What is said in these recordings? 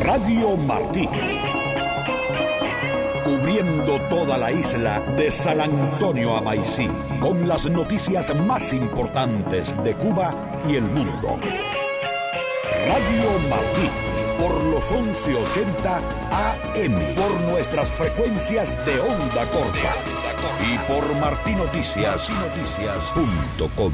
Radio Martí. Cubriendo toda la isla de San Antonio a Maicí, con las noticias más importantes de Cuba y el mundo. Radio Martí, por los 1180 AM, por nuestras frecuencias de onda corta y por martinoticias.com.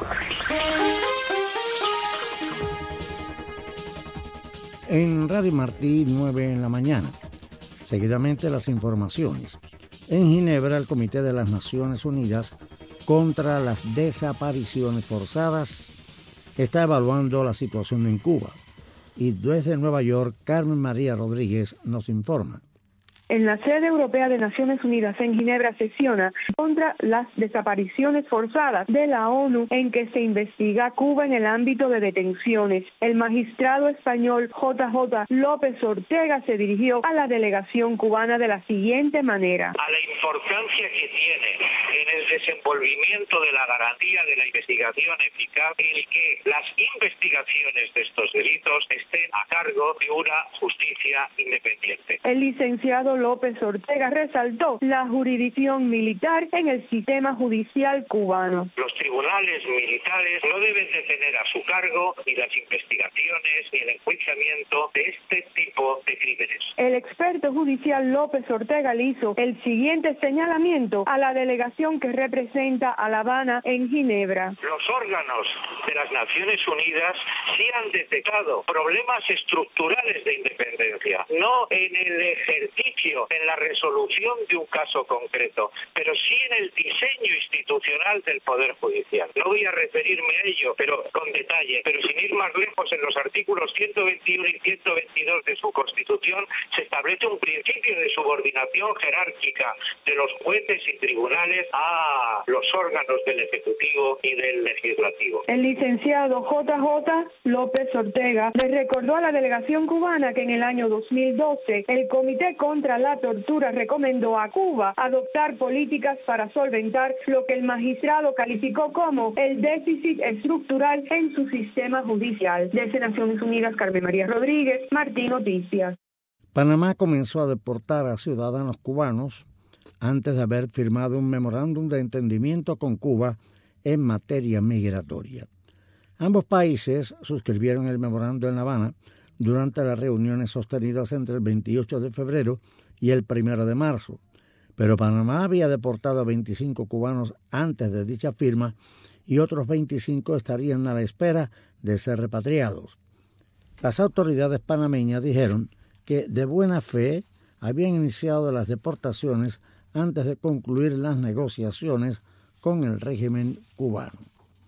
En Radio Martí, 9 en la mañana. Seguidamente las informaciones. En Ginebra, el Comité de las Naciones Unidas contra las Desapariciones Forzadas está evaluando la situación en Cuba. Y desde Nueva York, Carmen María Rodríguez nos informa. En la sede europea de Naciones Unidas en Ginebra sesiona contra las desapariciones forzadas de la ONU en que se investiga Cuba en el ámbito de detenciones. El magistrado español J.J. López Ortega se dirigió a la delegación cubana de la siguiente manera. A la importancia que tiene en el desenvolvimiento de la garantía de la investigación eficaz el que las investigaciones de estos delitos estén a cargo de una justicia independiente. El licenciado López Ortega resaltó la jurisdicción militar en el sistema judicial cubano. Los tribunales militares no deben de tener a su cargo ni las investigaciones ni el enjuiciamiento de este tipo de crímenes. El experto judicial López Ortega le hizo el siguiente señalamiento a la delegación que representa a La Habana en Ginebra. Los órganos de las Naciones Unidas sí han detectado problemas estructurales de independencia, no en el ejercicio, en la resolución de un caso concreto, pero sí en el diseño institucional del Poder Judicial. No voy a referirme a ello, pero con detalle, pero sin ir más lejos, en los artículos 121 y 122 de su Constitución se establece un principio de subordinación jerárquica de los jueces y tribunales a los órganos del Ejecutivo y del Legislativo. El licenciado J.J. López Ortega le recordó a la delegación cubana que en el año 2012 el Comité contra la Tortura recomendó a Cuba adoptar políticas para solventar lo que el magistrado calificó como el déficit estructural en su sistema judicial. Desde Naciones Unidas, Carmen María Rodríguez, Martín Noticias. Panamá comenzó a deportar a ciudadanos cubanos antes de haber firmado un memorándum de entendimiento con Cuba en materia migratoria. Ambos países suscribieron el memorándum en La Habana durante las reuniones sostenidas entre el 28 de febrero y el 1 de marzo, pero Panamá había deportado a 25 cubanos antes de dicha firma y otros 25 estarían a la espera de ser repatriados. Las autoridades panameñas dijeron que de buena fe habían iniciado las deportaciones antes de concluir las negociaciones con el régimen cubano.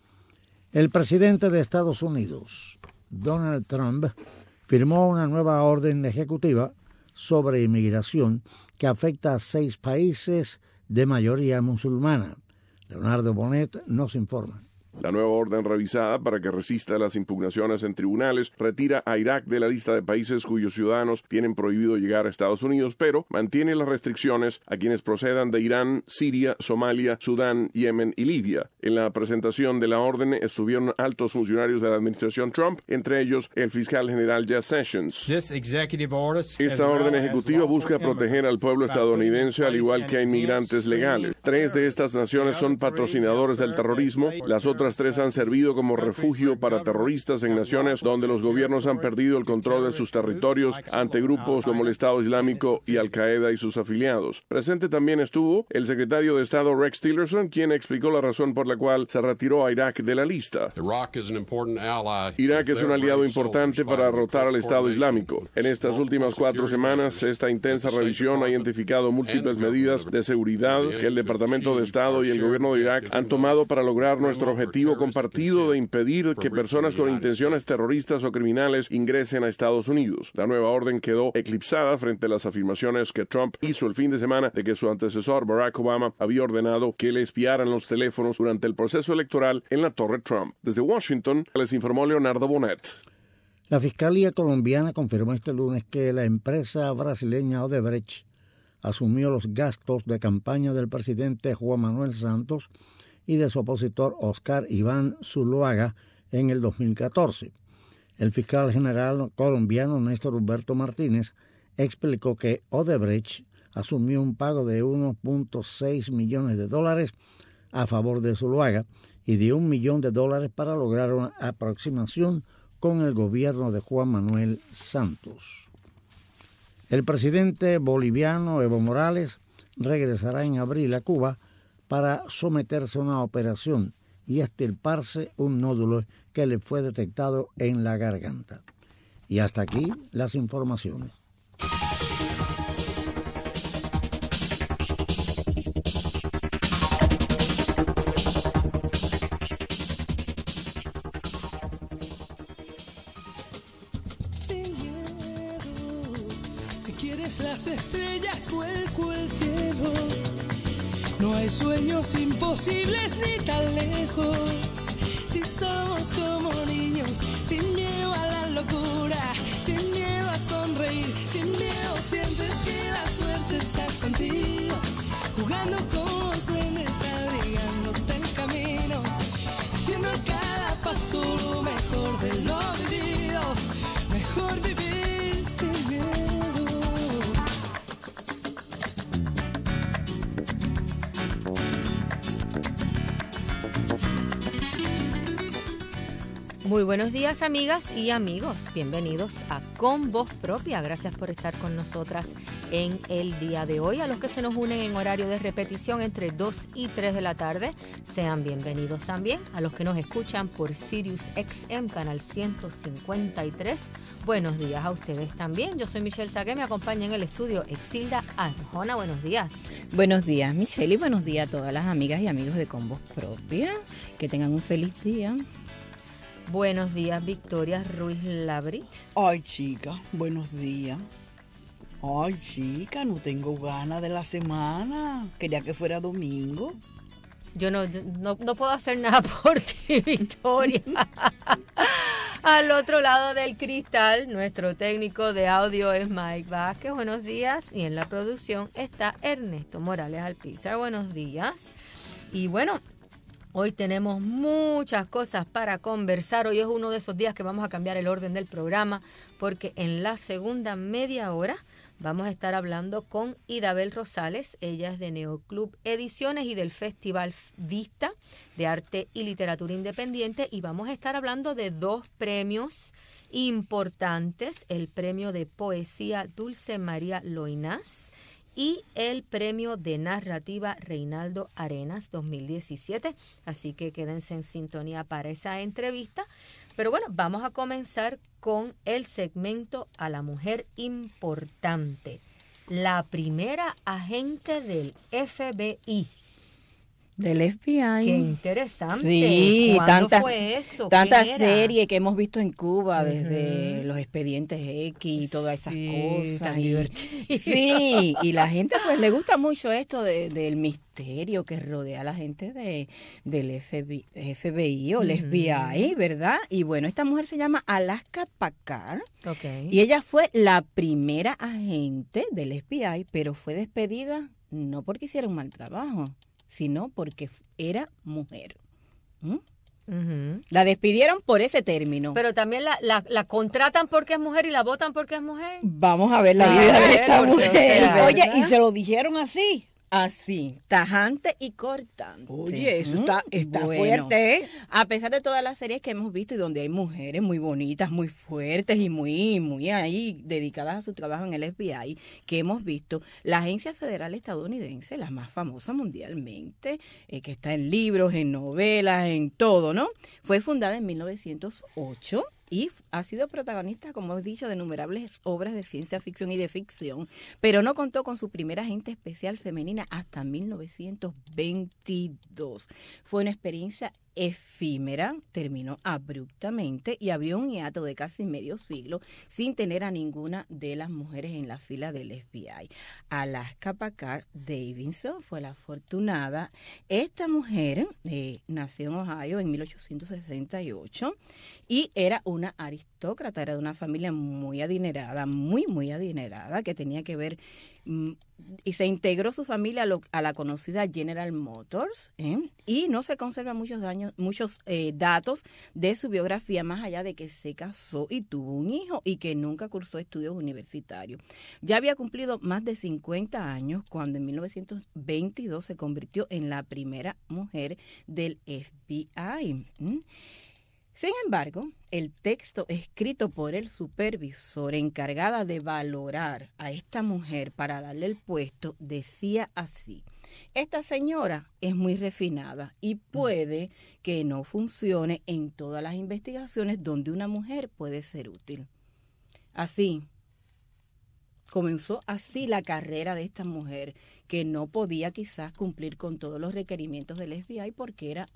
El presidente de Estados Unidos, Donald Trump, firmó una nueva orden ejecutiva sobre inmigración que afecta a 6 países de mayoría musulmana. Leonardo Bonet nos informa. La nueva orden revisada para que resista las impugnaciones en tribunales retira a Irak de la lista de países cuyos ciudadanos tienen prohibido llegar a Estados Unidos, pero mantiene las restricciones a quienes procedan de Irán, Siria, Somalia, Sudán, Yemen y Libia. En la presentación de la orden estuvieron altos funcionarios de la administración Trump, entre ellos el fiscal general Jeff Sessions. Esta orden ejecutiva busca proteger al pueblo estadounidense al igual que a inmigrantes legales. 3 de estas naciones son patrocinadores del terrorismo, las otras 3 han servido como refugio para terroristas en naciones donde los gobiernos han perdido el control de sus territorios ante grupos como el Estado Islámico y Al-Qaeda y sus afiliados. Presente también estuvo el secretario de Estado Rex Tillerson, quien explicó la razón por la cual se retiró a Irak de la lista. Irak es un aliado importante para derrotar al Estado Islámico. En estas últimas 4 semanas, esta intensa revisión ha identificado múltiples medidas de seguridad que el Departamento de Estado y el gobierno de Irak han tomado para lograr nuestro objetivo compartido de impedir que personas con intenciones terroristas o criminales ingresen a Estados Unidos. La nueva orden quedó eclipsada frente a las afirmaciones que Trump hizo el fin de semana de que su antecesor Barack Obama había ordenado que le espiaran los teléfonos durante el proceso electoral en la Torre Trump. Desde Washington, les informó Leonardo Bonet. La Fiscalía colombiana confirmó este lunes que la empresa brasileña Odebrecht asumió los gastos de campaña del presidente Juan Manuel Santos y de su opositor Oscar Iván Zuluaga en el 2014. El fiscal general colombiano Néstor Humberto Martínez explicó que Odebrecht asumió un pago de $1.6 millones a favor de Zuluaga y de $1 millón para lograr una aproximación con el gobierno de Juan Manuel Santos. El presidente boliviano Evo Morales regresará en abril a Cuba para someterse a una operación y extirparse un nódulo que le fue detectado en la garganta. Y hasta aquí las informaciones. Las estrellas vuelco el cielo, no hay sueños imposibles ni tan lejos. Si somos como niños, sin miedo a la locura, sin miedo a sonreír, sin miedo sientes que la suerte está contigo, jugando con los duendes, abrigándote el camino, haciendo a cada paso lo mejor de lo vivido, mejor vivir sin miedo. Muy buenos días, amigas y amigos. Bienvenidos a Con Voz Propia. Gracias por estar con nosotras en el día de hoy. A los que se nos unen en horario de repetición entre 2 y 3 de la tarde, sean bienvenidos también. A los que nos escuchan por Sirius XM, canal 153, buenos días a ustedes también. Yo soy Michelle Sagué, me acompaña en el estudio Exilda Arjona. Buenos días. Buenos días, Michelle, y buenos días a todas las amigas y amigos de Con Voz Propia. Que tengan un feliz día. Buenos días, Victoria Ruiz Labrit. Ay, chica, buenos días. Ay, chica, no tengo ganas de la semana. Quería que fuera domingo. Yo no puedo hacer nada por ti, Victoria. Al otro lado del cristal, nuestro técnico de audio es Mike Vázquez. Buenos días. Y en la producción está Ernesto Morales Alpizar. Buenos días. Y bueno, hoy tenemos muchas cosas para conversar. Hoy es uno de esos días que vamos a cambiar el orden del programa porque en la segunda media hora vamos a estar hablando con Idabel Rosales. Ella es de Neoclub Ediciones y del Festival Vista de Arte y Literatura Independiente y vamos a estar hablando de 2 premios importantes, el premio de poesía Dulce María Loinás y el premio de narrativa Reinaldo Arenas 2017. Así que quédense en sintonía para esa entrevista. Pero bueno, vamos a comenzar con el segmento A la Mujer Importante. La primera agente del FBI. Del FBI. Qué interesante. Sí, ¿Cuándo fue eso? Tanta serie que hemos visto en Cuba, desde los expedientes X y todas esas cosas. Tan divertido. Sí, y la gente pues le gusta mucho esto del misterio que rodea a la gente del FBI o el FBI, ¿verdad? Y bueno, esta mujer se llama Alaska Packard. Okay. Y ella fue la primera agente del FBI, pero fue despedida no porque hiciera un mal trabajo, sino porque era mujer. La despidieron por ese término. Pero también la contratan porque es mujer y la votan porque es mujer. Vamos a ver la vida de esta mujer. Oye, ¿y se lo dijeron así? Así, tajante y cortante. Oye, eso está bueno, fuerte, ¿eh? A pesar de todas las series que hemos visto y donde hay mujeres muy bonitas, muy fuertes y muy ahí dedicadas a su trabajo en el FBI, que hemos visto, la agencia federal estadounidense, la más famosa mundialmente, que está en libros, en novelas, en todo, ¿no? Fue fundada en 1908. Y ha sido protagonista, como he dicho, de innumerables obras de ciencia ficción y de ficción, pero no contó con su primera agente especial femenina hasta 1922. Fue una experiencia efímera, terminó abruptamente y abrió un hiato de casi medio siglo sin tener a ninguna de las mujeres en la fila del FBI. Alaska Packard Davidson fue la afortunada. Esta mujer nació en Ohio en 1868 y era una una aristócrata, era de una familia muy adinerada, muy adinerada, que tenía que ver, y se integró su familia a la conocida General Motors, y no se conservan muchos datos de su biografía, más allá de que se casó y tuvo un hijo y que nunca cursó estudios universitarios. Ya había cumplido más de 50 años cuando en 1922 se convirtió en la primera mujer del FBI. Sin embargo, el texto escrito por el supervisor encargada de valorar a esta mujer para darle el puesto decía así: esta señora es muy refinada y puede que no funcione en todas las investigaciones donde una mujer puede ser útil. Así, comenzó así la carrera de esta mujer, que no podía quizás cumplir con todos los requerimientos del FBI porque era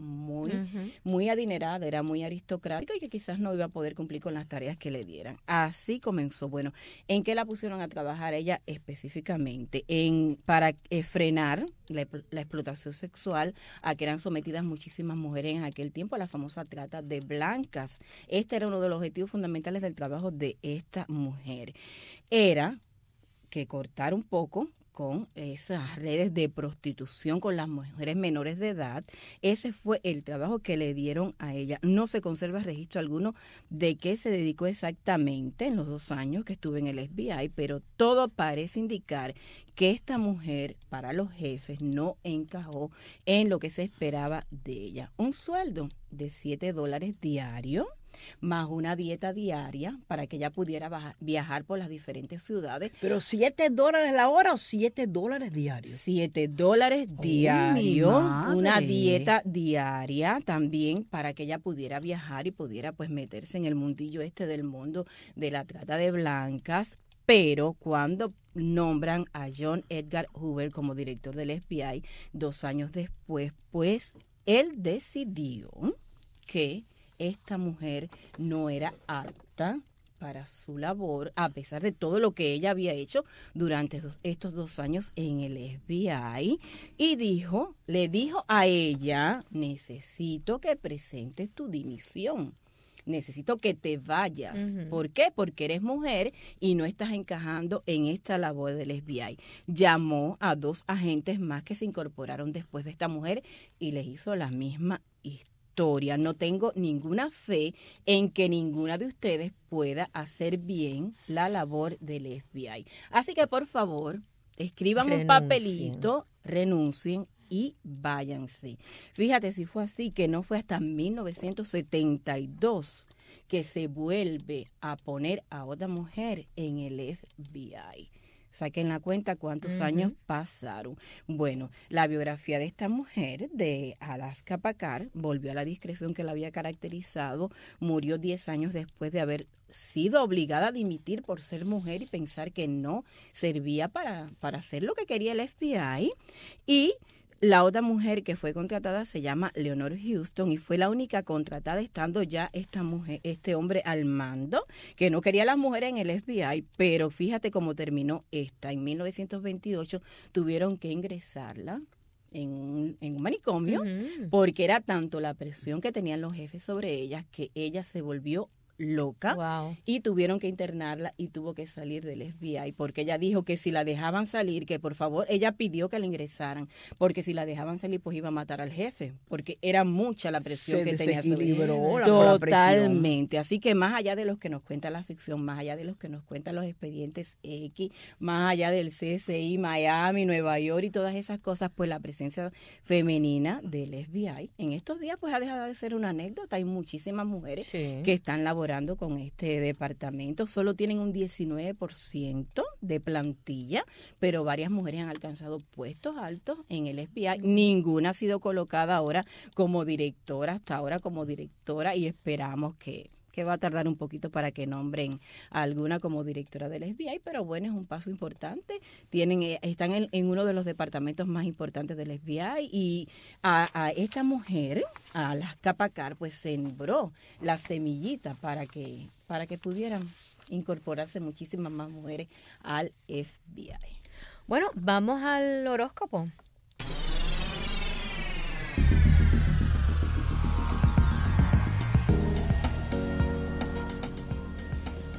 muy adinerada, era muy aristocrática y que quizás no iba a poder cumplir con las tareas que le dieran. Así comenzó. Bueno, ¿en qué la pusieron a trabajar ella específicamente? Para frenar la explotación sexual a que eran sometidas muchísimas mujeres en aquel tiempo, a la famosa trata de blancas. Este era uno de los objetivos fundamentales del trabajo de esta mujer. Era que cortar un poco con esas redes de prostitución con las mujeres menores de edad. Ese fue el trabajo que le dieron a ella. No se conserva registro alguno de qué se dedicó exactamente en los 2 años que estuvo en el FBI, pero todo parece indicar que esta mujer, para los jefes, no encajó en lo que se esperaba de ella. Un sueldo de $7 diarios, más una dieta diaria para que ella pudiera viajar por las diferentes ciudades. ¿Pero $7 la hora o $7 diarios? $7 diarios, una dieta diaria también para que ella pudiera viajar y pudiera pues meterse en el mundillo del mundo de la trata de blancas. Pero cuando nombran a John Edgar Hoover como director del FBI 2 años después, pues él decidió que esta mujer no era apta para su labor, a pesar de todo lo que ella había hecho durante estos 2 años en el FBI, y le dijo a ella: necesito que presentes tu dimisión. Necesito que te vayas. ¿Por qué? Porque eres mujer y no estás encajando en esta labor del FBI. Llamó a 2 agentes más que se incorporaron después de esta mujer y les hizo la misma historia. No tengo ninguna fe en que ninguna de ustedes pueda hacer bien la labor del FBI. Así que, por favor, escriban un papelito, renuncien y váyanse. Fíjate si fue así, que no fue hasta 1972 que se vuelve a poner a otra mujer en el FBI. Saquen la cuenta cuántos años pasaron. Bueno, la biografía de esta mujer, de Alaska Packard, volvió a la discreción que la había caracterizado. Murió 10 años después de haber sido obligada a dimitir por ser mujer y pensar que no servía para hacer lo que quería el FBI. Y la otra mujer que fue contratada se llama Leonor Houston y fue la única contratada estando ya este hombre al mando, que no quería a las mujeres en el FBI, pero fíjate cómo terminó esta. En 1928 tuvieron que ingresarla en un manicomio porque era tanto la presión que tenían los jefes sobre ella que ella se volvió loca y tuvieron que internarla y tuvo que salir del FBI porque ella dijo que si la dejaban salir, que por favor, ella pidió que la ingresaran porque si la dejaban salir pues iba a matar al jefe porque era mucha la presión que tenía sobre ella. Totalmente. Así que más allá de los que nos cuenta la ficción, más allá de los que nos cuentan los expedientes X, más allá del CSI, Miami, Nueva York y todas esas cosas, pues la presencia femenina del FBI en estos días pues ha dejado de ser una anécdota. Hay muchísimas mujeres que están laborando con este departamento. Solo tienen un 19% de plantilla, pero varias mujeres han alcanzado puestos altos en el FBI. Ninguna ha sido colocada ahora como directora, hasta ahora como directora, y esperamos que va a tardar un poquito para que nombren a alguna como directora del FBI, pero bueno, es un paso importante. Están en uno de los departamentos más importantes del FBI y a esta mujer, a Alaska Packard, pues sembró la semillita para que pudieran incorporarse muchísimas más mujeres al FBI. Bueno, vamos al horóscopo.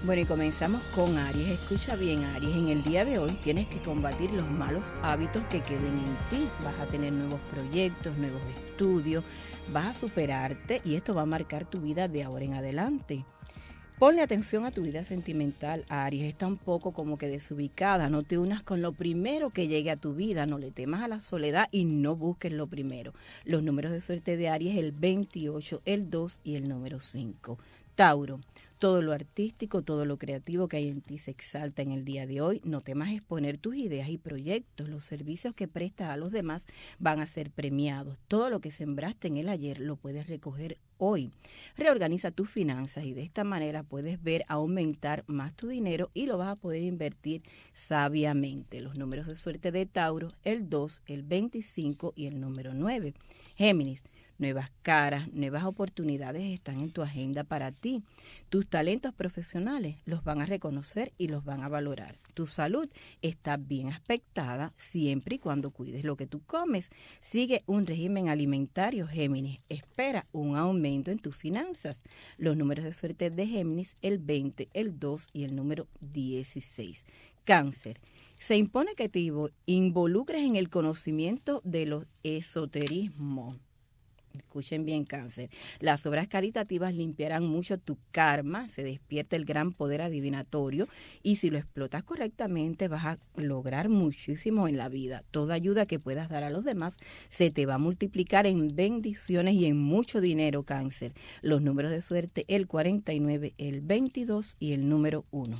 Bueno, y comenzamos con Aries. Escucha bien, Aries. En el día de hoy tienes que combatir los malos hábitos que queden en ti. Vas a tener nuevos proyectos, nuevos estudios, vas a superarte y esto va a marcar tu vida de ahora en adelante. Ponle atención a tu vida sentimental, Aries. Está un poco como que desubicada. No te unas con lo primero que llegue a tu vida. No le temas a la soledad y no busques lo primero. Los números de suerte de Aries, el 28, el 2 y el número 5. Tauro. Todo lo artístico, todo lo creativo que hay en ti se exalta en el día de hoy. No temas exponer tus ideas y proyectos. Los servicios que prestas a los demás van a ser premiados. Todo lo que sembraste en el ayer lo puedes recoger hoy. Reorganiza tus finanzas y de esta manera puedes ver aumentar más tu dinero y lo vas a poder invertir sabiamente. Los números de suerte de Tauro, el 2, el 25 y el número 9. Géminis. Nuevas caras, nuevas oportunidades están en tu agenda para ti. Tus talentos profesionales los van a reconocer y los van a valorar. Tu salud está bien aspectada siempre y cuando cuides lo que tú comes. Sigue un régimen alimentario, Géminis. Espera un aumento en tus finanzas. Los números de suerte de Géminis, el 20, el 2 y el número 16. Cáncer. Se impone que te involucres en el conocimiento de los esoterismos. Escuchen bien, Cáncer. Las obras caritativas limpiarán mucho tu karma, se despierta el gran poder adivinatorio y si lo explotas correctamente vas a lograr muchísimo en la vida. Toda ayuda que puedas dar a los demás se te va a multiplicar en bendiciones y en mucho dinero, Cáncer. Los números de suerte, el 49, el 22 y el número 1.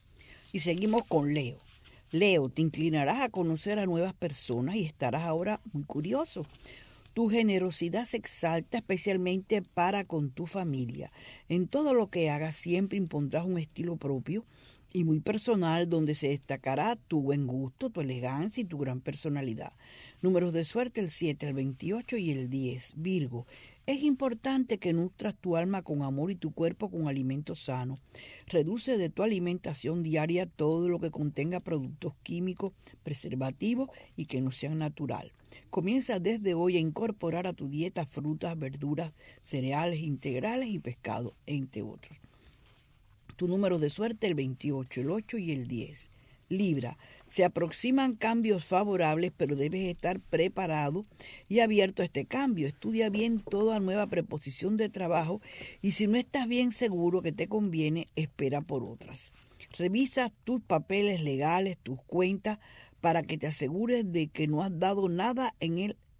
Y seguimos con Leo. Leo, te inclinarás a conocer a nuevas personas y estarás ahora muy curioso. Tu generosidad se exalta especialmente para con tu familia. En todo lo que hagas siempre impondrás un estilo propio y muy personal donde se destacará tu buen gusto, tu elegancia y tu gran personalidad. Números de suerte, el 7, el 28 y el 10. Virgo. Es importante que nutras tu alma con amor y tu cuerpo con alimentos sanos. Reduce de tu alimentación diaria todo lo que contenga productos químicos, preservativos y que no sean natural. Comienza desde hoy a incorporar a tu dieta frutas, verduras, cereales integrales y pescado, entre otros. Tu número de suerte, el 28, el 8 y el 10. Libra, se aproximan cambios favorables, pero debes estar preparado y abierto a este cambio. Estudia bien toda nueva preposición de trabajo y si no estás bien seguro que te conviene, espera por otras. Revisa tus papeles legales, tus cuentas, para que te asegures de que no has dejado nada en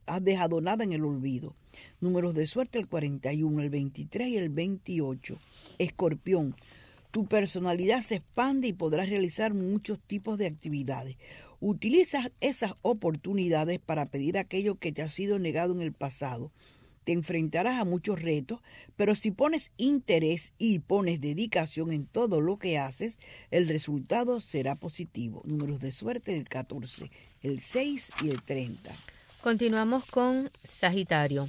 el olvido. Números de suerte, el 41, el 23 y el 28. Escorpión. Tu personalidad se expande y podrás realizar muchos tipos de actividades. Utiliza esas oportunidades para pedir aquello que te ha sido negado en el pasado. Te enfrentarás a muchos retos, pero si pones interés y pones dedicación en todo lo que haces, el resultado será positivo. Números de suerte, el 14, el 6 y el 30. Continuamos con Sagitario.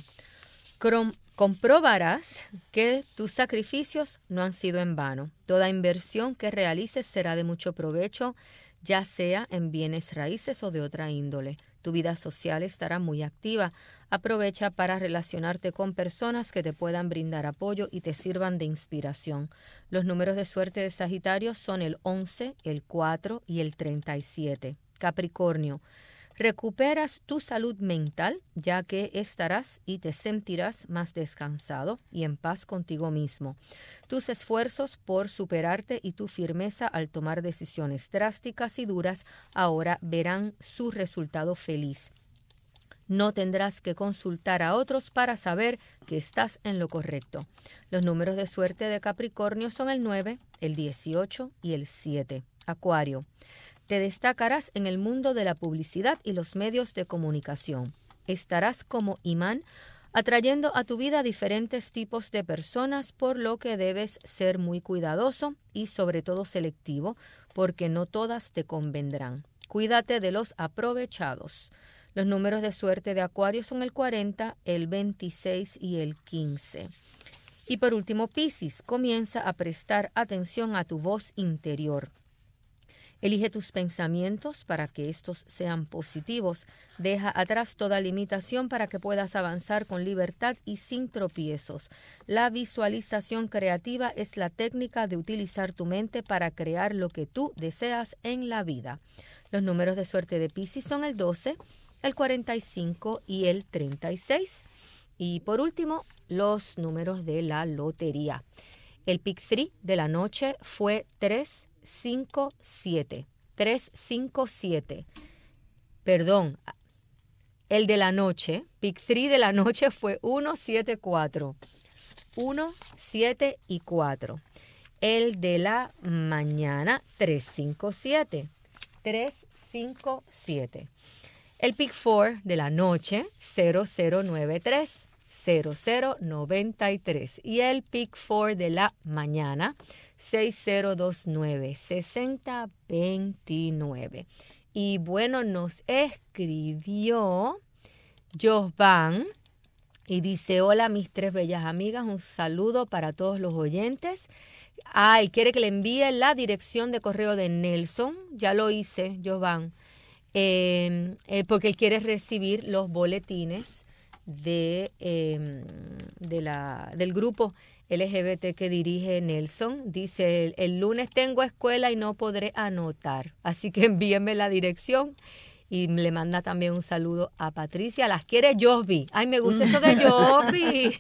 Comprobarás que tus sacrificios no han sido en vano. Toda inversión que realices será de mucho provecho, ya sea en bienes raíces o de otra índole. Tu vida social estará muy activa. Aprovecha para relacionarte con personas que te puedan brindar apoyo y te sirvan de inspiración. Los números de suerte de Sagitario son el 11, el 4 y el 37. Capricornio. Recuperas tu salud mental, ya que estarás y te sentirás más descansado y en paz contigo mismo. Tus esfuerzos por superarte y tu firmeza al tomar decisiones drásticas y duras ahora verán su resultado feliz. No tendrás que consultar a otros para saber que estás en lo correcto. Los números de suerte de Capricornio son el 9, el 18 y el 7. Acuario. Te destacarás en el mundo de la publicidad y los medios de comunicación. Estarás como imán atrayendo a tu vida diferentes tipos de personas, por lo que debes ser muy cuidadoso y sobre todo selectivo, porque no todas te convendrán. Cuídate de los aprovechados. Los números de suerte de Acuario son el 40, el 26 y el 15. Y por último, Piscis, comienza a prestar atención a tu voz interior. Elige tus pensamientos para que estos sean positivos. Deja atrás toda limitación para que puedas avanzar con libertad y sin tropiezos. La visualización creativa es la técnica de utilizar tu mente para crear lo que tú deseas en la vida. Los números de suerte de Piscis son el 12, el 45 y el 36. Y por último, los números de la lotería. El pick 3 de la noche fue 357. 357. Perdón, el de la noche, pick 3 de la noche fue 174. 1, 7 y 4. El de la mañana, 357. 357. El pick 4 de la noche, 0093. 0093. Y el pick 4 de la mañana, 6029, 6029. Y bueno, nos escribió Josvan y dice: hola mis 3 bellas amigas, un saludo para todos los oyentes. Y quiere que le envíe la dirección de correo de Nelson. Ya lo hice, Josvan, porque él quiere recibir los boletines del grupo LGBT que dirige Nelson. Dice: el lunes tengo escuela y no podré anotar, así que envíenme la dirección. Y le manda también un saludo a Patricia. Las quiere Josby. Ay, me gusta eso de Josby.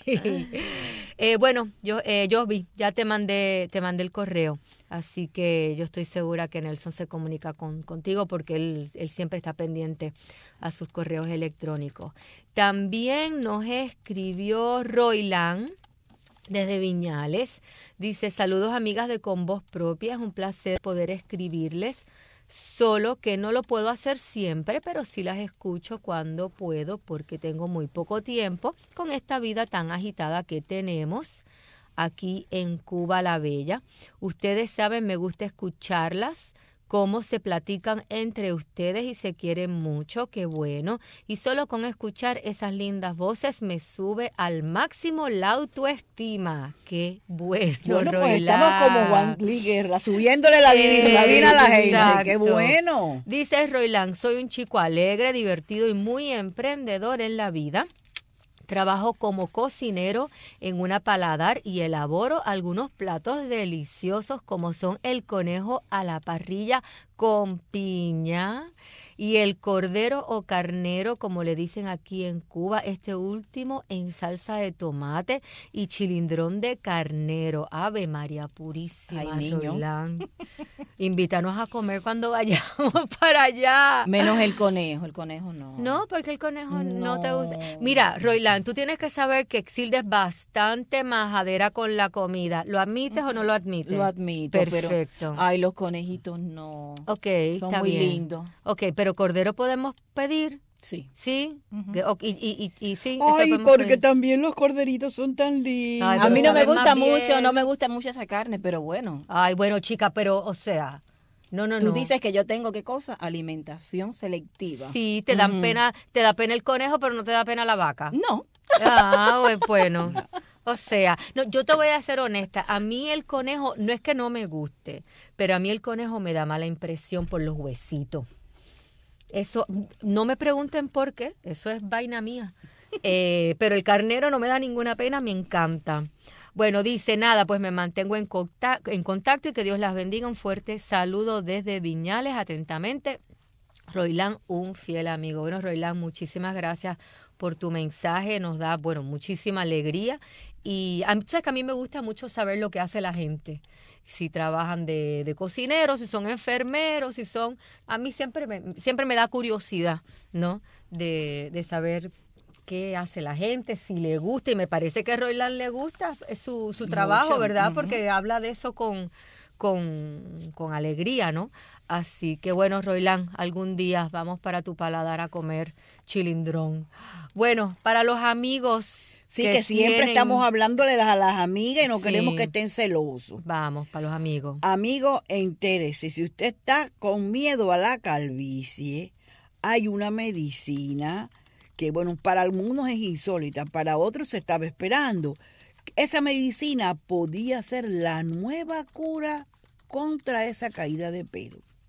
Josby, ya te mandé el correo. Así que yo estoy segura que Nelson se comunica contigo porque él siempre está pendiente a sus correos electrónicos. También nos escribió Roilán desde Viñales. Dice: saludos amigas de Con Voz Propia, es un placer poder escribirles. Solo que no lo puedo hacer siempre, pero sí las escucho cuando puedo porque tengo muy poco tiempo con esta vida tan agitada que tenemos aquí en Cuba la Bella. Ustedes saben, me gusta escucharlas, cómo se platican entre ustedes y se quieren mucho, qué bueno. Y solo con escuchar esas lindas voces me sube al máximo la autoestima. Qué bueno, Bueno, pues Roilán. estamos como Juan Luis Guerra, subiéndole la vida a la gente. Exacto. ¡Qué bueno! Dice Roilán: soy un chico alegre, divertido y muy emprendedor en la vida. Trabajo como cocinero en una paladar y elaboro algunos platos deliciosos como son el conejo a la parrilla con piña y el cordero o carnero, como le dicen aquí en Cuba, este último en salsa de tomate y chilindrón de carnero. Ave María Purísima, Ay, niño. Roilán. Invítanos a comer cuando vayamos para allá. Menos el conejo no. No, porque el conejo no te No. gusta. Mira, Roilán, tú tienes que saber que Exilde es bastante majadera con la comida. ¿Lo admites o no lo admites? Lo admito, Perfecto. pero ay, los conejitos no. Ok, Son está muy bien. lindos. Ok, pero cordero podemos pedir, Sí. ¿sí? Ujú. Y sí. eso Ay, podemos porque pedir. también los corderitos son tan lindos. Ay, A mí no me saben gusta más bien. mucho, no me gusta mucho esa carne, pero bueno. Ay, bueno, chica, pero, o sea, no. Tú dices que yo tengo, ¿qué cosa? Alimentación selectiva. Sí, te da Ujú. pena el conejo, pero no te da pena la vaca. No. Bueno. O sea, no, yo te voy a ser honesta, a mí el conejo no es que no me guste, pero a mí el conejo me da mala impresión por los huesitos. Eso, no me pregunten por qué, eso es vaina mía. Pero el carnero no me da ninguna pena, me encanta. Bueno, dice: nada, pues me mantengo en contacto y que Dios las bendiga. Un fuerte saludo desde Viñales, atentamente, Roilán, un fiel amigo. Bueno, Roilán, muchísimas gracias por tu mensaje, nos da, muchísima alegría. Y sabes que a mí me gusta mucho saber lo que hace la gente. Si trabajan de cocineros, si son enfermeros, si son... A mí siempre me da curiosidad, ¿no? De saber qué hace la gente, si le gusta. Y me parece que a Roilán le gusta su trabajo, Mucho, ¿verdad? ujú. Porque habla de eso con alegría, ¿no? Así que bueno, Roilán, algún día vamos para tu paladar a comer chilindrón. Bueno, para los amigos... Sí, que siempre tienen- estamos hablándole a las amigas y no Sí. queremos que estén celosos. Vamos, para los amigos. Amigo, entérese, si usted está con miedo a la calvicie, hay una medicina que, para algunos es insólita, para otros se estaba esperando. Esa medicina podía ser la nueva cura contra esa caída de pelo.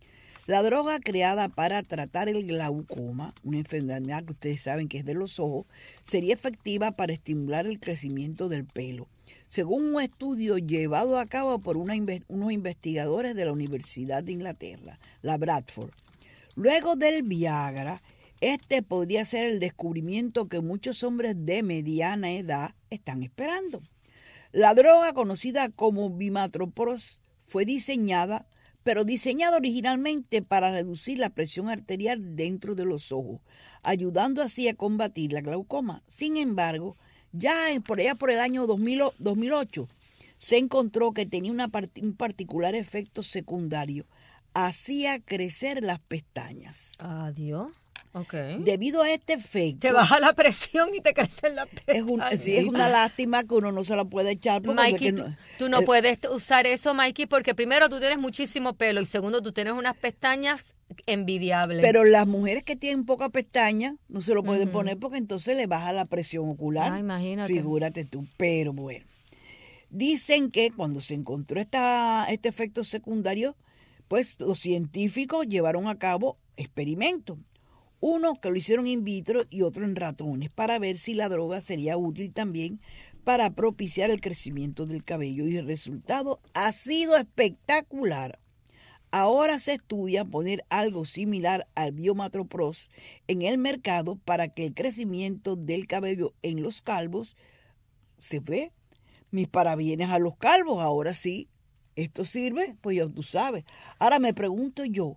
La droga creada para tratar el glaucoma, una enfermedad que ustedes saben que es de los ojos, sería efectiva para estimular el crecimiento del pelo, según un estudio llevado a cabo por unos investigadores de la Universidad de Inglaterra, la Bradford. Luego del Viagra, este podría ser el descubrimiento que muchos hombres de mediana edad están esperando. La droga conocida como Bimatropros fue diseñada originalmente para reducir la presión arterial dentro de los ojos, ayudando así a combatir la glaucoma. Sin embargo, ya por el año 2008 se encontró que tenía un particular efecto secundario: hacía crecer las pestañas. Adiós. Okay. Debido a este efecto, te baja la presión y te crecen las pestañas. Es una lástima que uno no se la puede echar. Mikey, tú no puedes usar eso, Mikey, porque primero tú tienes muchísimo pelo y segundo tú tienes unas pestañas envidiables. Pero las mujeres que tienen poca pestaña no se lo pueden poner porque entonces le baja la presión ocular. Imagínate. Figúrate tú. Pero bueno, dicen que cuando se encontró este efecto secundario, pues los científicos llevaron a cabo experimentos. Uno que lo hicieron in vitro y otro en ratones, para ver si la droga sería útil también para propiciar el crecimiento del cabello, y el resultado ha sido espectacular. Ahora se estudia poner algo similar al Bimatropros en el mercado para que el crecimiento del cabello en los calvos se ve. Mis parabienes a los calvos, ahora sí, esto sirve, pues ya tú sabes. Ahora me pregunto yo,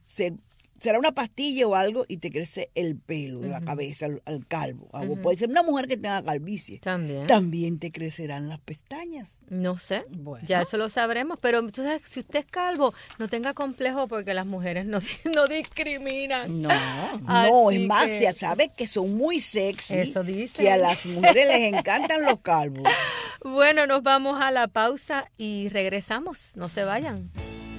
¿será una pastilla o algo y te crece el pelo de la cabeza al calvo? Puede ser una mujer que tenga calvicie. También te crecerán las pestañas. No sé, ya eso lo sabremos. Pero entonces, si usted es calvo, no tenga complejo porque las mujeres no discriminan. No, es más, ya sabes que son muy sexy. Eso dicen. Que a las mujeres les encantan los calvos. Bueno, nos vamos a la pausa y regresamos. No se vayan.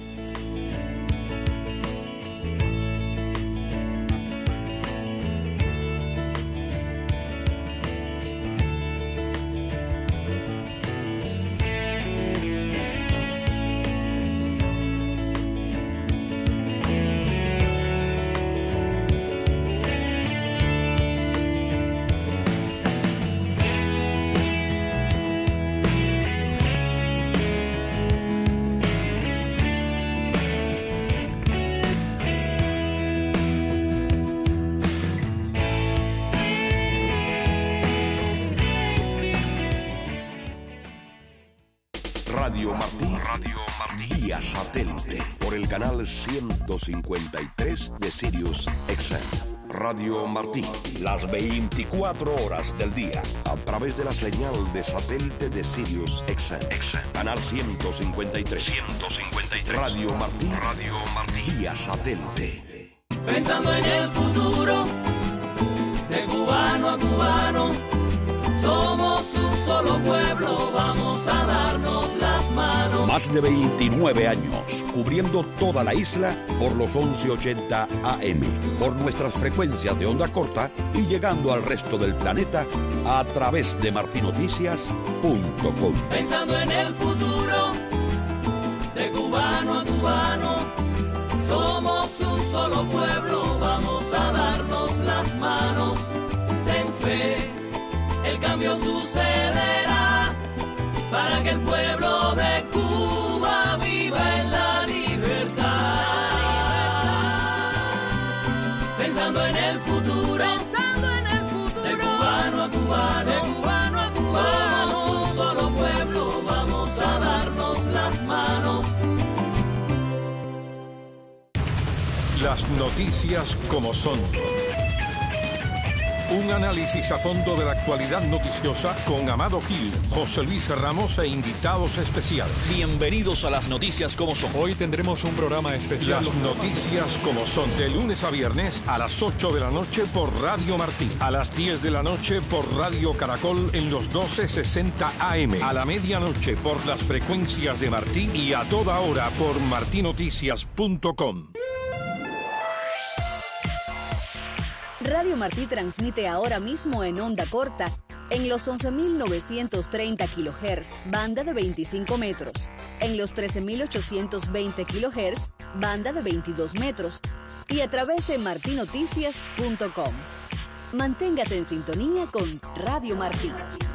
Radio Martí vía satélite por el canal 153 de Sirius XM. Radio Martí, las 24 horas del día, a través de la señal de satélite de Sirius XM. Canal 153. Radio Martí vía satélite. Pensando en el futuro, de cubano a cubano, somos un solo pueblo, vamos a darnos las manos. Más de 29 años cubriendo toda la isla por los 1180 AM, por nuestras frecuencias de onda corta y llegando al resto del planeta a través de martinoticias.com. Pensando en el futuro, de cubano a cubano, somos un solo pueblo, vamos a darnos las manos. Ten fe, el cambio sucederá para que el pueblo de Cuba viva en la libertad. Pensando en el futuro, de cubano a cubano, somos un solo pueblo, vamos a darnos las manos. Las noticias como son. Un análisis a fondo de la actualidad noticiosa con Amado Gil, José Luis Ramos e invitados especiales. Bienvenidos a las noticias como son. Hoy tendremos un programa especial. Las noticias como son. De lunes a viernes a las 8 de la noche por Radio Martí. A las 10 de la noche por Radio Caracol en los 1260 AM. A la medianoche por las frecuencias de Martí y a toda hora por martinoticias.com. Radio Martí transmite ahora mismo en onda corta en los 11.930 kHz, banda de 25 metros, en los 13.820 kHz, banda de 22 metros y a través de martinoticias.com. Manténgase en sintonía con Radio Martí.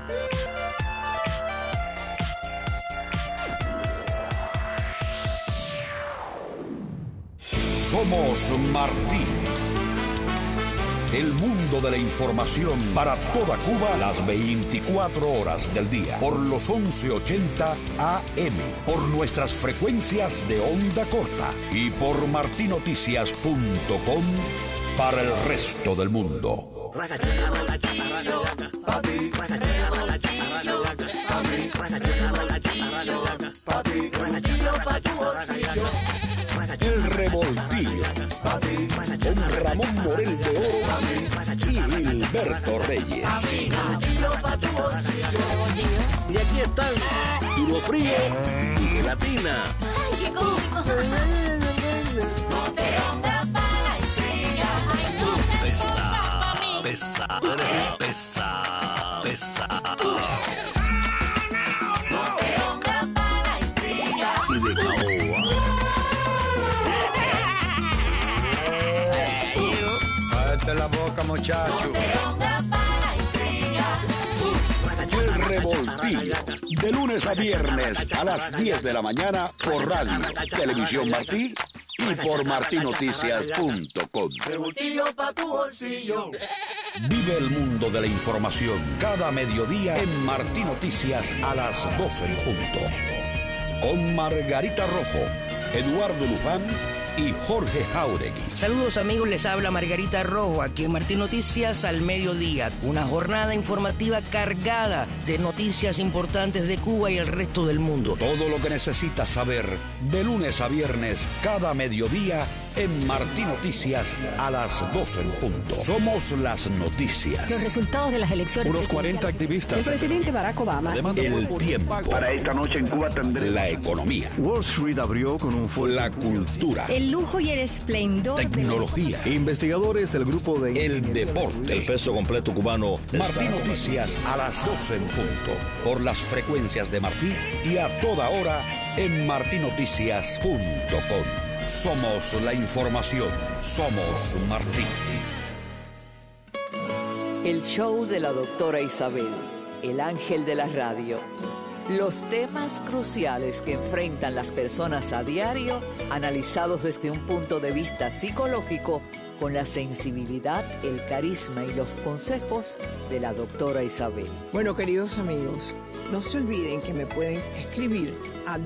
Somos Martí. El mundo de la información para toda Cuba las 24 horas del día. Por los 1180 AM. Por nuestras frecuencias de onda corta. Y por martinoticias.com para el resto del mundo. El Revoltillo, con Ramón Morel de Oro y Gilberto Reyes. Y aquí están, Duro Frío y Gelatina. ¡Ay, qué cómico! No te honras para la estrella. Pesa. No te honras para la estrella. Y de Cállate la boca, muchacho. No te honras para la estrella. El Revoltillo, de lunes a viernes a las 10 de la mañana por Radio, Televisión Martí y por martinoticias.com. Revoltillo pa' tu bolsillo. Vive el mundo de la información cada mediodía en Martí Noticias a las 12 en punto. Con Margarita Rojo, Eduardo Luján y Jorge Jauregui. Saludos amigos, les habla Margarita Rojo aquí en Martí Noticias al mediodía. Una jornada informativa cargada de noticias importantes de Cuba y el resto del mundo. Todo lo que necesitas saber de lunes a viernes cada mediodía en Martí Noticias a las 12 en punto. Somos las noticias. Los resultados de las elecciones. Unos 40 activistas. El presidente Barack Obama. El tiempo. Para esta noche en Cuba tendré. La economía. Wall Street abrió con un fuerte. La cultura. El lujo y el esplendor. Tecnología. Investigadores del grupo de. El deporte. El peso completo cubano. Martí Noticias a las 12 en punto. Por las frecuencias de Martí y a toda hora en martinoticias.com. Somos la información. Somos Martí. El show de la doctora Isabel, el ángel de la radio. Los temas cruciales que enfrentan las personas a diario, analizados desde un punto de vista psicológico, con la sensibilidad, el carisma y los consejos de la doctora Isabel. Bueno, queridos amigos, no se olviden que me pueden escribir a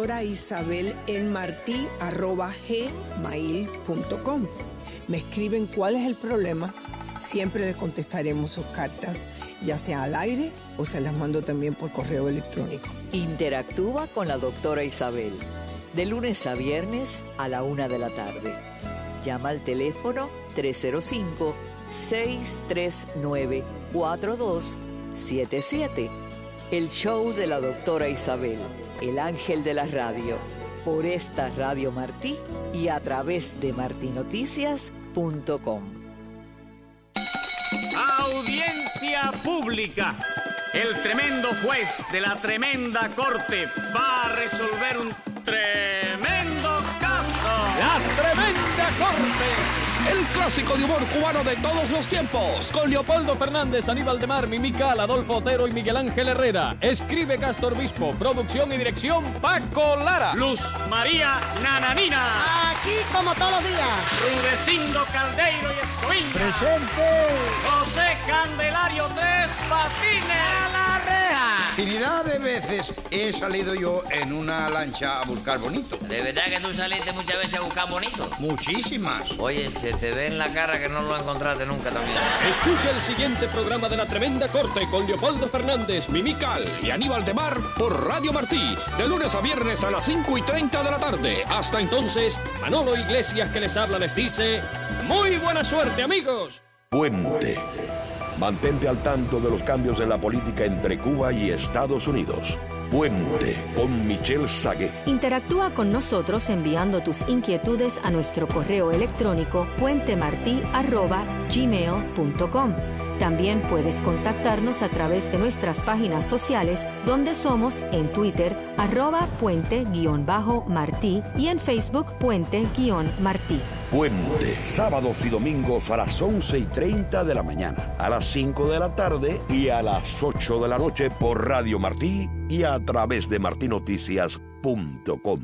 doctoraisabel@gmail.com. Me escriben cuál es el problema, siempre les contestaremos sus cartas, ya sea al aire o se las mando también por correo electrónico. Interactúa con la doctora Isabel, de lunes a viernes a la 1 de la tarde. Llama al teléfono 305-639-4277. El show de la doctora Isabel, el ángel de la radio, por esta Radio Martí y a través de martinoticias.com. Audiencia pública. El tremendo juez de la tremenda corte va a resolver un tremendo caso. La tremenda corte. El clásico de humor cubano de todos los tiempos. Con Leopoldo Fernández, Aníbal de Mar, Mimical, Adolfo Otero y Miguel Ángel Herrera. Escribe Castor Bispo. Producción y dirección Paco Lara. Luz María Nananina. Aquí como todos los días. Rudecindo Caldeiro y Escoviña. Presente. José Candelario Tres Patines. A la reja. Infinidad de veces he salido yo en una lancha a buscar bonito. ¿De verdad que tú saliste muchas veces a buscar bonito? Muchísimas. Oye, se te ve en la cara que no lo encontraste nunca también. Escucha el siguiente programa de La Tremenda Corte con Leopoldo Fernández, Mimical y Aníbal de Mar por Radio Martí, de lunes a viernes a las 5:30 de la tarde. Hasta entonces, Manolo Iglesias que les habla les dice, ¡muy buena suerte, amigos! Puente. Mantente al tanto de los cambios en la política entre Cuba y Estados Unidos. Puente con Michelle Sagué. Interactúa con nosotros enviando tus inquietudes a nuestro correo electrónico puentemarti@gmail.com. También puedes contactarnos a través de nuestras páginas sociales, donde somos en Twitter, @puente_martí y en Facebook, Puente_Martí. Puente, sábados y domingos a las 11:30 de la mañana, a las 5 de la tarde y a las 8 de la noche por Radio Martí y a través de martinoticias.com.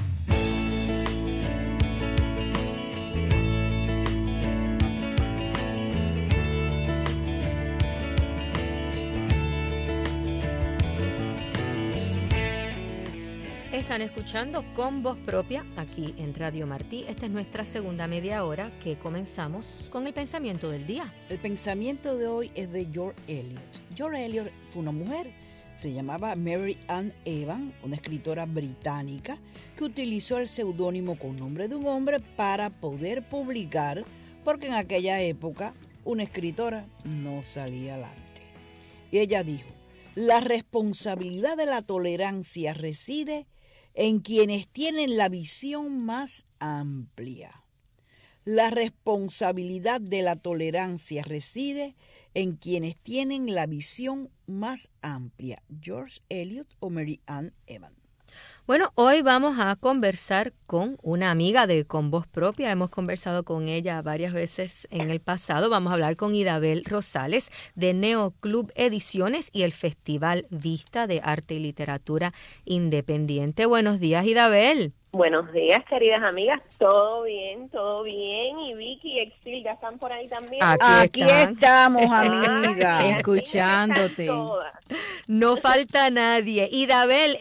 Están escuchando Con Voz Propia aquí en Radio Martí. Esta es nuestra segunda media hora que comenzamos con el pensamiento del día. El pensamiento de hoy es de George Eliot. George Eliot fue una mujer, se llamaba Mary Ann Evans, una escritora británica que utilizó el seudónimo con nombre de un hombre para poder publicar, porque en aquella época una escritora no salía adelante. Y ella dijo: la responsabilidad de la tolerancia reside en quienes tienen la visión más amplia. La responsabilidad de la tolerancia reside en quienes tienen la visión más amplia. George Eliot o Mary Ann Evans. Bueno, hoy vamos a conversar con una amiga de Con Voz Propia. Hemos conversado con ella varias veces en el pasado. Vamos a hablar con Idabel Rosales de Neo Club Ediciones y el Festival Vista de Arte y Literatura Independiente. Buenos días, Idabel. Buenos días, queridas amigas. Todo bien, todo bien. Y Vicky y Exil ya están por ahí también. Aquí estamos, amiga, escuchándote. No falta nadie. Idabel,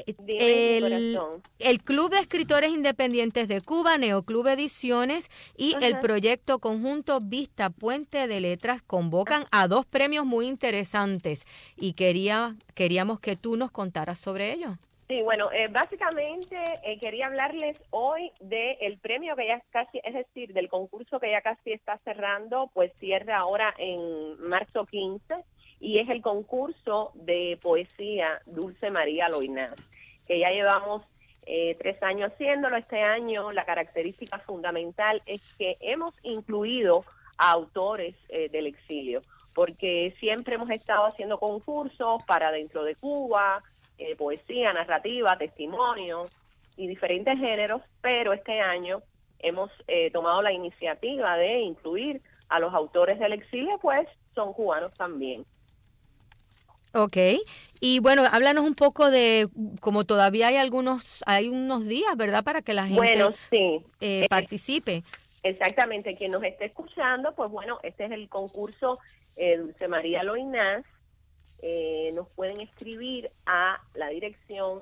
el Club de Escritores Independientes de Cuba, Neoclub Ediciones y el proyecto conjunto Vista Puente de Letras convocan a 2 premios muy interesantes y queríamos que tú nos contaras sobre ello. Sí, bueno, básicamente quería hablarles hoy del premio que ya casi, es decir, del concurso que ya casi está cerrando, pues cierra ahora en marzo 15, y es el concurso de poesía Dulce María Loinás, que ya llevamos 3 años haciéndolo. Este año la característica fundamental es que hemos incluido a autores del exilio, porque siempre hemos estado haciendo concursos para dentro de Cuba, poesía, narrativa, testimonio y diferentes géneros, pero este año hemos tomado la iniciativa de incluir a los autores del exilio, pues son cubanos también. Ok, y bueno, háblanos un poco de, como todavía hay unos días, ¿verdad?, para que la gente participe. Exactamente, quien nos esté escuchando, pues bueno, este es el concurso Dulce María Loinás. Nos pueden escribir a la dirección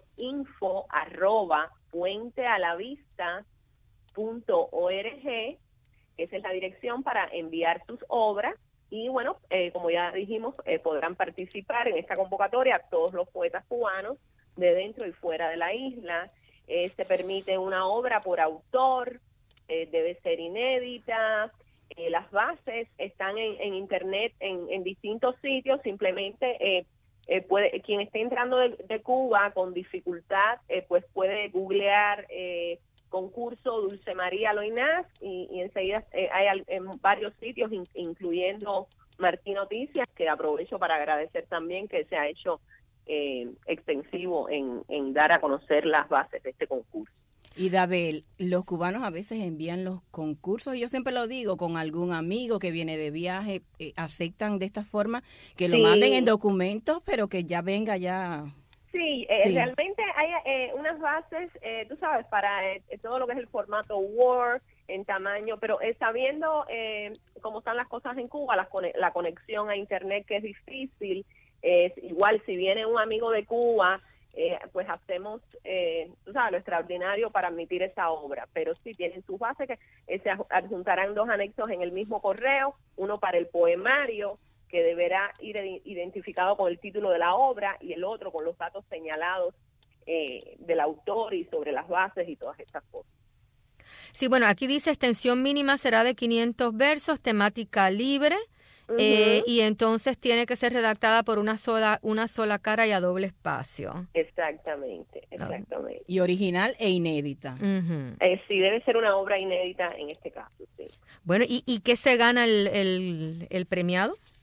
info@puentealavista.org. Esa es la dirección para enviar sus obras. Y bueno, como ya dijimos, podrán participar en esta convocatoria todos los poetas cubanos de dentro y fuera de la isla. Se permite una obra por autor, debe ser inédita. Las bases están en internet en distintos sitios. Simplemente quien esté entrando de Cuba con dificultad, pues puede googlear concurso Dulce María Loinás y enseguida hay en varios sitios, incluyendo Martín Noticias, que aprovecho para agradecer también que se ha hecho extensivo en dar a conocer las bases de este concurso. Y Dabel, los cubanos a veces envían los concursos, yo siempre lo digo, con algún amigo que viene de viaje, aceptan de esta forma que lo manden en documentos, pero que ya venga ya. Sí, realmente hay unas bases, tú sabes, para todo lo que es el formato Word, en tamaño, pero sabiendo cómo están las cosas en Cuba, la conexión a Internet que es difícil, igual si viene un amigo de Cuba, pues hacemos, tú sabes, lo extraordinario para admitir esa obra, pero sí tienen sus bases que se adjuntarán 2 anexos en el mismo correo, uno para el poemario, que deberá ir identificado con el título de la obra, y el otro con los datos señalados del autor y sobre las bases y todas estas cosas. Sí, bueno, aquí dice extensión mínima será de 500 versos, temática libre, y entonces tiene que ser redactada por una sola cara y a doble espacio. Exactamente. Y original e inédita. Sí, debe ser una obra inédita en este caso, sí. Bueno, ¿y qué se gana el premiado?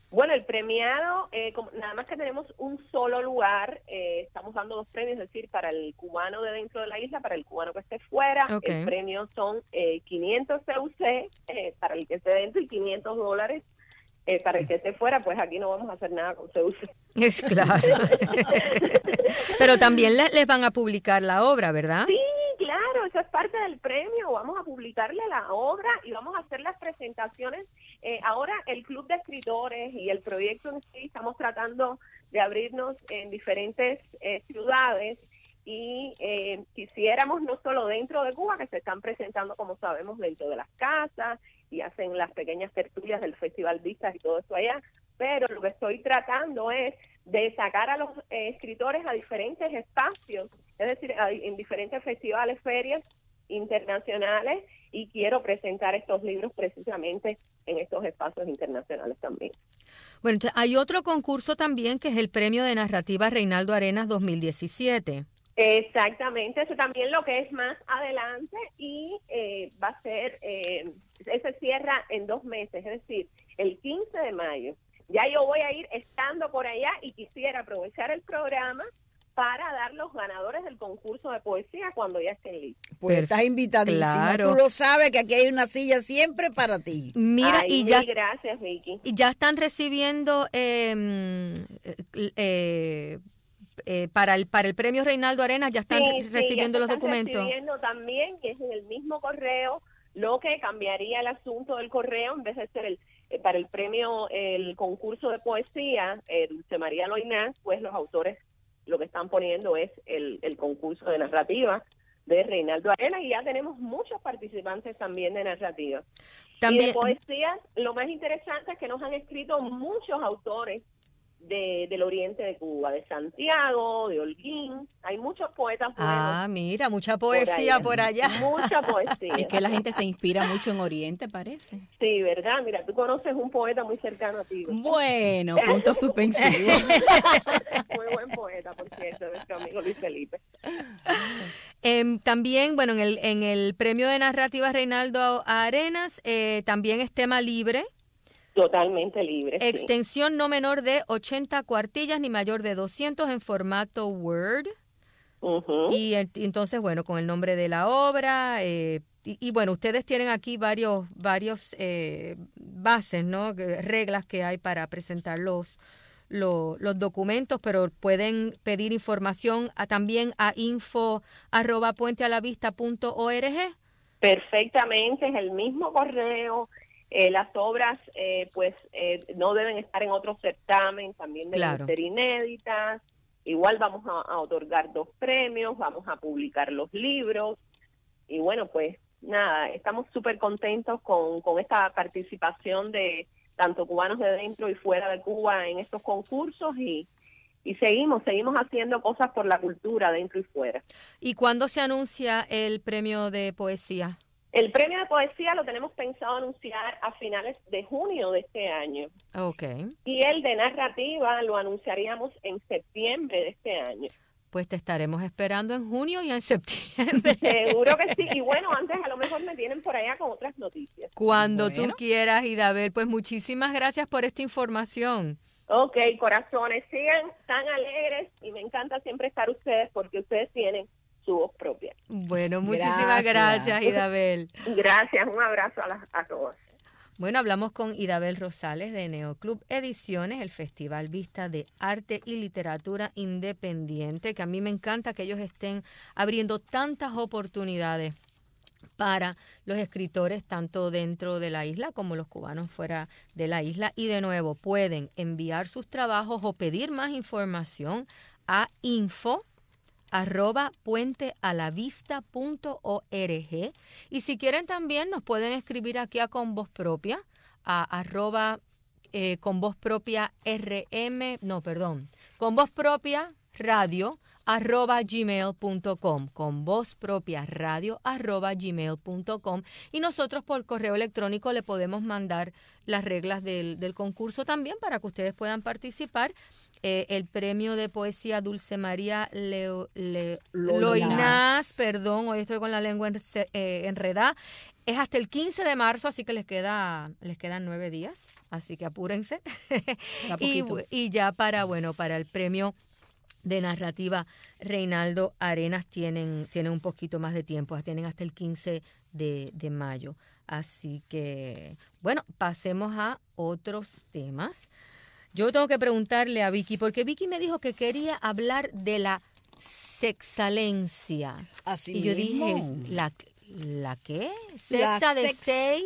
Bueno, el premiado, nada más que tenemos un solo lugar, estamos dando 2 premios, es decir, para el cubano de dentro de la isla, para el cubano que esté fuera. Okay. El premio son 500 CUC para el que esté dentro y $500 para el que esté fuera. Pues aquí no vamos a hacer nada con CUC. Es claro. Pero también les van a publicar la obra, ¿verdad? Sí, claro, eso es parte del premio. Vamos a publicarle la obra y vamos a hacer las presentaciones. Ahora el Club de Escritores y el proyecto en sí, estamos tratando de abrirnos en diferentes ciudades y quisiéramos no solo dentro de Cuba, que se están presentando, como sabemos, dentro de las casas y hacen las pequeñas tertulias del Festival Vistas y todo eso allá, pero lo que estoy tratando es de sacar a los escritores a diferentes espacios, es decir, en diferentes festivales, ferias internacionales, y quiero presentar estos libros precisamente en estos espacios internacionales también. Bueno, entonces, hay otro concurso también que es el Premio de Narrativa Reinaldo Arenas 2017. Exactamente, eso también lo que es más adelante y va a ser, ese cierra en 2 meses, es decir, el 15 de mayo. Ya yo voy a ir estando por allá y quisiera aprovechar el programa para dar los ganadores del concurso de poesía cuando ya estén listos. Pues estás invitadísima, claro. Tú lo sabes que aquí hay una silla siempre para ti. Mira, Ay, y ya, gracias, Vicky. Y ya están recibiendo para el premio Reinaldo Arenas, ya están recibiendo ya los documentos. Están recibiendo también, y es en el mismo correo. Lo que cambiaría el asunto del correo, en vez de ser para el premio, el concurso de poesía, Dulce María Loinás, pues los autores lo que están poniendo es el concurso de narrativa de Reinaldo Arenas, y ya tenemos muchos participantes también de narrativa. También, y de poesía, lo más interesante es que nos han escrito muchos autores del oriente de Cuba, de Santiago, de Holguín. Hay muchos poetas buenos. Ah, mira, mucha poesía por allá. Mucha poesía. Es que la gente se inspira mucho en Oriente, parece. Sí, ¿verdad? Mira, tú conoces un poeta muy cercano a ti. Bueno, punto suspensivo. Muy buen poeta, por cierto, nuestro amigo Luis Felipe. También, bueno, en el premio de narrativa Reinaldo Arenas, también es tema libre. Totalmente libre. Extensión no menor de 80 cuartillas ni mayor de 200 en formato Word. Y entonces, bueno, con el nombre de la obra. Y bueno, ustedes tienen aquí varios bases, ¿no? Reglas que hay para presentar los documentos, pero pueden pedir información también a info@puentealavista.org. Perfectamente, es el mismo correo. Las obras no deben estar en otro certamen, también deben ser inéditas. Igual vamos a otorgar 2 premios, vamos a publicar los libros y bueno, pues nada, estamos súper contentos con esta participación de tanto cubanos de dentro y fuera de Cuba en estos concursos y seguimos haciendo cosas por la cultura dentro y fuera. ¿Y cuándo se anuncia el premio de poesía? El premio de poesía lo tenemos pensado anunciar a finales de junio de este año. Okay. Y el de narrativa lo anunciaríamos en septiembre de este año. Pues te estaremos esperando en junio y en septiembre. Seguro que sí. Y bueno, antes a lo mejor me tienen por allá con otras noticias. Cuando tú quieras, Idabel. Pues muchísimas gracias por esta información. Ok, corazones, sigan tan alegres y me encanta siempre estar ustedes porque ustedes tienen su voz propia. Bueno, muchísimas gracias, Idabel. Gracias, un abrazo a todos. Bueno, hablamos con Idabel Rosales de Neoclub Ediciones, el Festival Vista de Arte y Literatura Independiente, que a mí me encanta que ellos estén abriendo tantas oportunidades para los escritores tanto dentro de la isla como los cubanos fuera de la isla. Y de nuevo, pueden enviar sus trabajos o pedir más información a info@puentealavista.org. Y si quieren también nos pueden escribir aquí a Con Voz Propia, a Con Voz Propia Con Voz Propia Radio @gmail.com, Con Voz Propia Radio @gmail.com, y nosotros por correo electrónico le podemos mandar las reglas del concurso también para que ustedes puedan participar el premio de poesía Dulce María Loinaz. perdón, hoy estoy con la lengua enredada, es hasta el 15 de marzo, así que les quedan 9 días, así que apúrense. y ya para el premio de narrativa Reinaldo Arenas tienen un poquito más de tiempo, tienen hasta el 15 de mayo. Así que, bueno, pasemos a otros temas. Yo tengo que preguntarle a Vicky, porque Vicky me dijo que quería hablar de la sexalencia. Así y yo mismo. dije, ¿la qué? ¿Sexa de 6?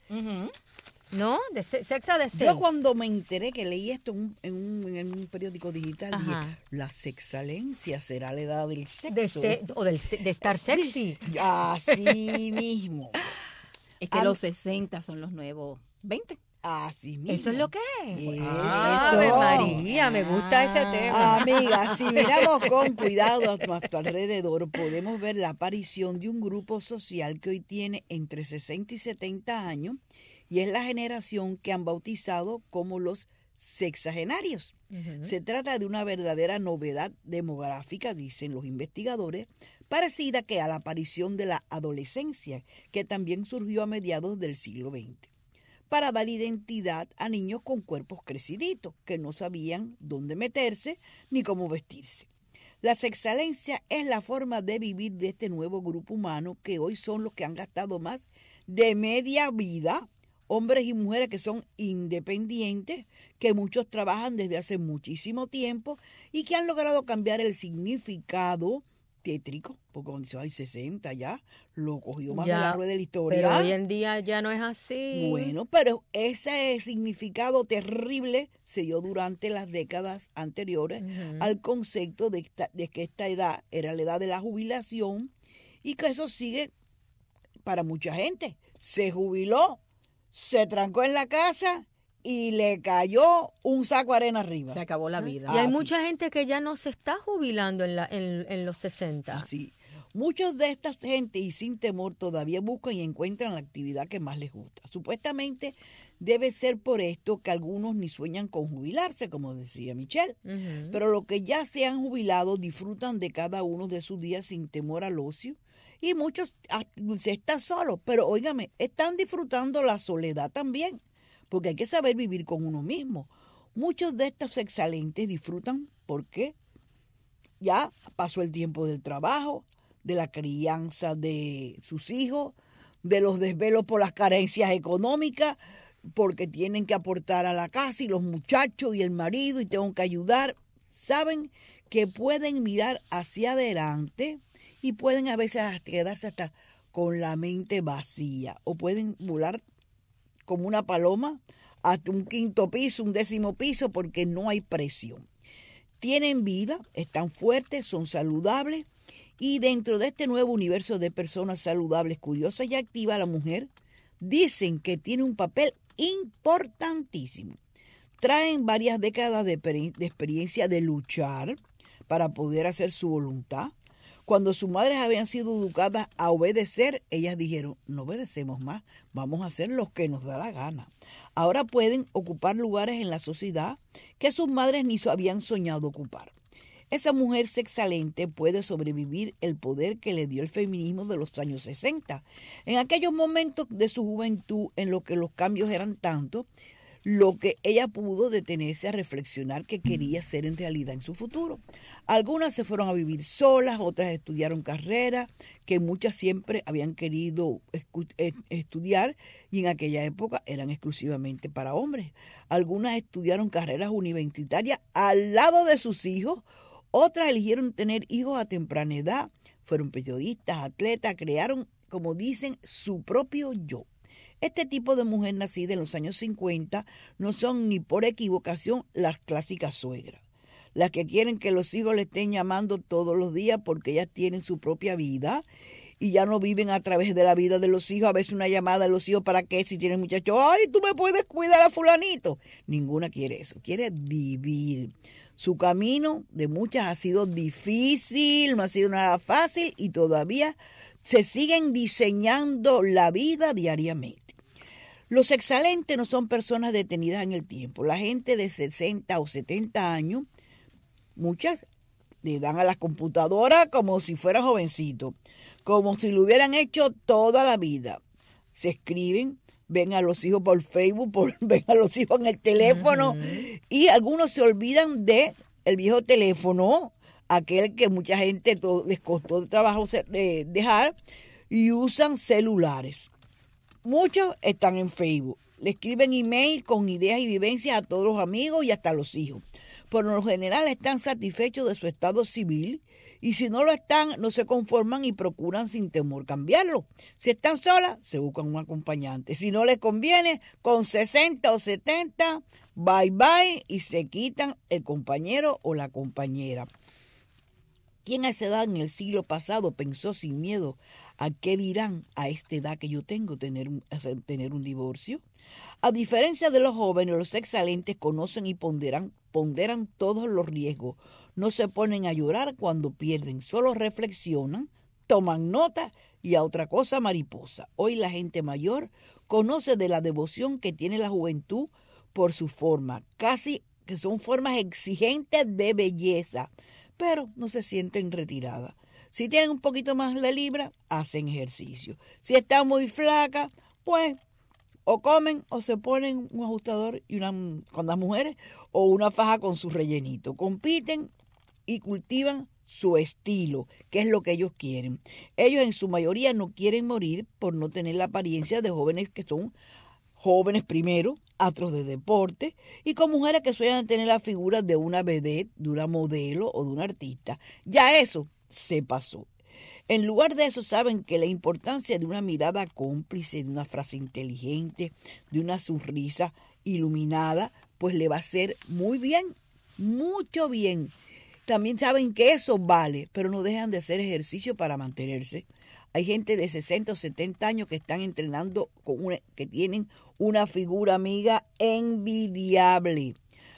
¿No? Sexa de 6. Yo cuando me enteré que leí esto en un periódico digital, dije, la sexalencia será la edad del sexo. De estar sexy. Así mismo. Es que los 60 son los nuevos 20. Así mismo. ¿Eso es lo que es? Eso. ¡Ave María! Me gusta ese tema. Amiga, si miramos con cuidado a nuestro alrededor, podemos ver la aparición de un grupo social que hoy tiene entre 60 y 70 años y es la generación que han bautizado como los sexagenarios. Se trata de una verdadera novedad demográfica, dicen los investigadores, parecida que a la aparición de la adolescencia, que también surgió a mediados del siglo XX, para dar identidad a niños con cuerpos creciditos, que no sabían dónde meterse ni cómo vestirse. La sexalencia es la forma de vivir de este nuevo grupo humano, que hoy son los que han gastado más de media vida, hombres y mujeres que son independientes, que muchos trabajan desde hace muchísimo tiempo y que han logrado cambiar el significado tétrico, porque cuando dice, 60 ya, lo cogió más de la rueda de la historia. Pero hoy en día ya no es así. Bueno, pero ese significado terrible se dio durante las décadas anteriores al concepto de que esta edad era la edad de la jubilación y que eso sigue para mucha gente. Se jubiló, se trancó en la casa y le cayó un saco de arena arriba. Se acabó la vida. Y hay mucha gente que ya no se está jubilando en los 60. Así. Muchos de esta gente, y sin temor, todavía buscan y encuentran la actividad que más les gusta. Supuestamente debe ser por esto que algunos ni sueñan con jubilarse, como decía Michelle. Pero los que ya se han jubilado disfrutan de cada uno de sus días sin temor al ocio. Y muchos se están solos, pero óigame, están disfrutando la soledad también, porque hay que saber vivir con uno mismo. Muchos de estos excelentes disfrutan porque ya pasó el tiempo del trabajo, de la crianza de sus hijos, de los desvelos por las carencias económicas, porque tienen que aportar a la casa y los muchachos y el marido y tengo que ayudar. Saben que pueden mirar hacia adelante y pueden a veces quedarse hasta con la mente vacía o pueden volar como una paloma hasta un 5º piso, un 10º piso, porque no hay presión. Tienen vida, están fuertes, son saludables y dentro de este nuevo universo de personas saludables, curiosas y activas, la mujer dicen que tiene un papel importantísimo. Traen varias décadas de experiencia de luchar para poder hacer su voluntad. Cuando sus madres habían sido educadas a obedecer, ellas dijeron, no obedecemos más, vamos a hacer lo que nos da la gana. Ahora pueden ocupar lugares en la sociedad que sus madres ni habían soñado ocupar. Esa mujer sexalente puede sobrevivir el poder que le dio el feminismo de los años 60. En aquellos momentos de su juventud en los que los cambios eran tantos, lo que ella pudo detenerse a reflexionar que quería ser en realidad en su futuro. Algunas se fueron a vivir solas, otras estudiaron carreras que muchas siempre habían querido estudiar y en aquella época eran exclusivamente para hombres. Algunas estudiaron carreras universitarias al lado de sus hijos, otras eligieron tener hijos a temprana edad, fueron periodistas, atletas, crearon, como dicen, su propio yo. Este tipo de mujer nacida en los años 50 no son ni por equivocación las clásicas suegras, las que quieren que los hijos le estén llamando todos los días porque ellas tienen su propia vida y ya no viven a través de la vida de los hijos. A veces una llamada de los hijos, ¿para qué? Si tienen muchachos, ¡ay, tú me puedes cuidar a fulanito! Ninguna quiere eso, quiere vivir. Su camino de muchas ha sido difícil, no ha sido nada fácil y todavía se siguen diseñando la vida diariamente. Los excelentes no son personas detenidas en el tiempo. La gente de 60 o 70 años Muchas le dan a las computadoras como si fueran jovencitos, como si lo hubieran hecho toda la vida. Se escriben, ven a los hijos por Facebook, ven a los hijos en el teléfono, y algunos se olvidan de el viejo teléfono, aquel que mucha gente les costó de trabajo dejar, y usan celulares. Muchos están en Facebook, le escriben email con ideas y vivencias a todos los amigos y hasta a los hijos. Por lo general están satisfechos de su estado civil, y si no lo están, no se conforman y procuran sin temor cambiarlo. Si están solas, se buscan un acompañante. Si no les conviene, con 60 o 70, bye bye, y se quitan el compañero o la compañera. ¿Quién a esa edad en el siglo pasado pensó sin miedo a qué dirán a esta edad que yo tengo tener un divorcio? A diferencia de los jóvenes, los excelentes conocen y ponderan todos los riesgos. No se ponen a llorar cuando pierden, solo reflexionan, toman nota y a otra cosa mariposa. Hoy la gente mayor conoce de la devoción que tiene la juventud por su forma, casi que son formas exigentes de belleza, pero no se sienten retiradas. Si tienen un poquito más de libra, hacen ejercicio. Si están muy flacas, pues o comen o se ponen un ajustador y con las mujeres o una faja con su rellenito. Compiten y cultivan su estilo, que es lo que ellos quieren. Ellos en su mayoría no quieren morir por no tener la apariencia de jóvenes que son jóvenes primero, astros de deporte, y con mujeres que suelen tener la figura de una vedette, de una modelo o de un artista. Ya eso se pasó. En lugar de eso, saben que la importancia de una mirada cómplice, de una frase inteligente, de una sonrisa iluminada, pues le va a hacer muy bien, mucho bien. También saben que eso vale, pero no dejan de hacer ejercicio para mantenerse. Hay gente de 60 o 70 años que están entrenando, que tienen una figura amiga envidiable.